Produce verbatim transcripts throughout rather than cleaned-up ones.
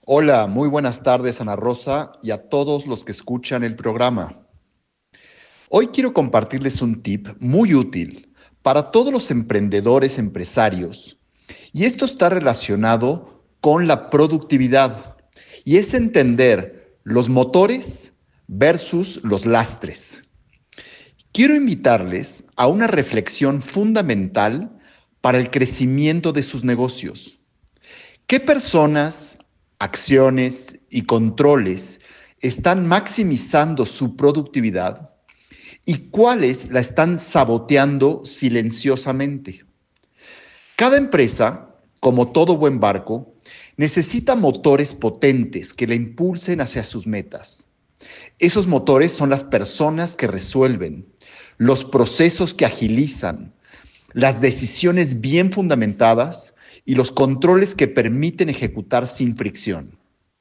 Hola, muy buenas tardes, Ana Rosa, y a todos los que escuchan el programa. Hoy quiero compartirles un tip muy útil para todos los emprendedores empresarios, y esto está relacionado con la productividad, y es entender los motores versus los lastres. Quiero invitarles a una reflexión fundamental para el crecimiento de sus negocios. ¿Qué personas, acciones y controles están maximizando su productividad y cuáles la están saboteando silenciosamente? Cada empresa, como todo buen barco, necesita motores potentes que la impulsen hacia sus metas. Esos motores son las personas que resuelven, los procesos que agilizan, las decisiones bien fundamentadas y los controles que permiten ejecutar sin fricción.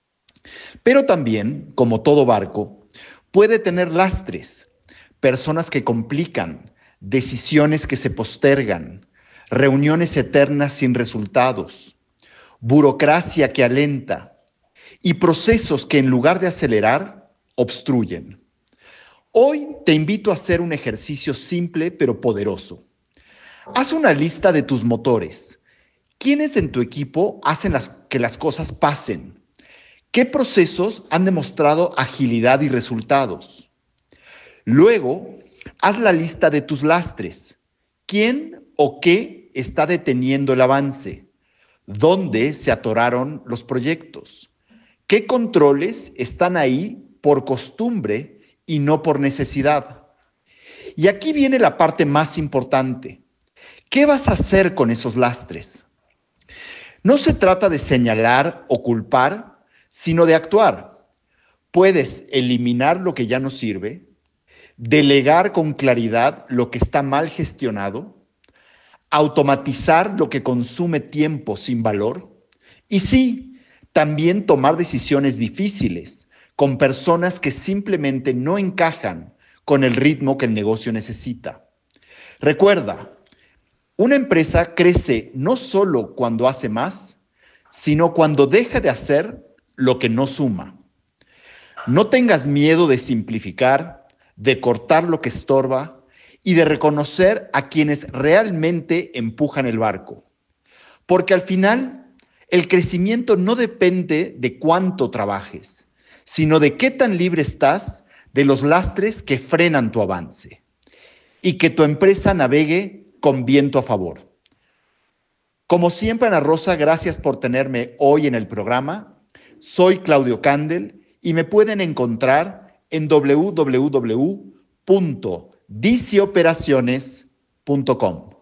Pero también, como todo barco, puede tener lastres, personas que complican, decisiones que se postergan, reuniones eternas sin resultados, burocracia que alenta y procesos que en lugar de acelerar, obstruyen. Hoy te invito a hacer un ejercicio simple pero poderoso. Haz una lista de tus motores. ¿Quiénes en tu equipo hacen las, que las cosas pasen? ¿Qué procesos han demostrado agilidad y resultados? Luego, haz la lista de tus lastres. ¿Quién o qué está deteniendo el avance? ¿Dónde se atoraron los proyectos? ¿Qué controles están ahí por costumbre y no por necesidad? Y aquí viene la parte más importante. ¿Qué vas a hacer con esos lastres? No se trata de señalar o culpar, sino de actuar. Puedes eliminar lo que ya no sirve, delegar con claridad lo que está mal gestionado, automatizar lo que consume tiempo sin valor y sí, también tomar decisiones difíciles con personas que simplemente no encajan con el ritmo que el negocio necesita. Recuerda, una empresa crece no solo cuando hace más, sino cuando deja de hacer lo que no suma. No tengas miedo de simplificar, de cortar lo que estorba y de reconocer a quienes realmente empujan el barco. Porque al final, el crecimiento no depende de cuánto trabajes, sino de qué tan libre estás de los lastres que frenan tu avance y que tu empresa navegue con viento a favor. Como siempre, Ana Rosa, gracias por tenerme hoy en el programa. Soy Claudio Candel y me pueden encontrar en doble u doble u doble u punto dice operaciones punto com.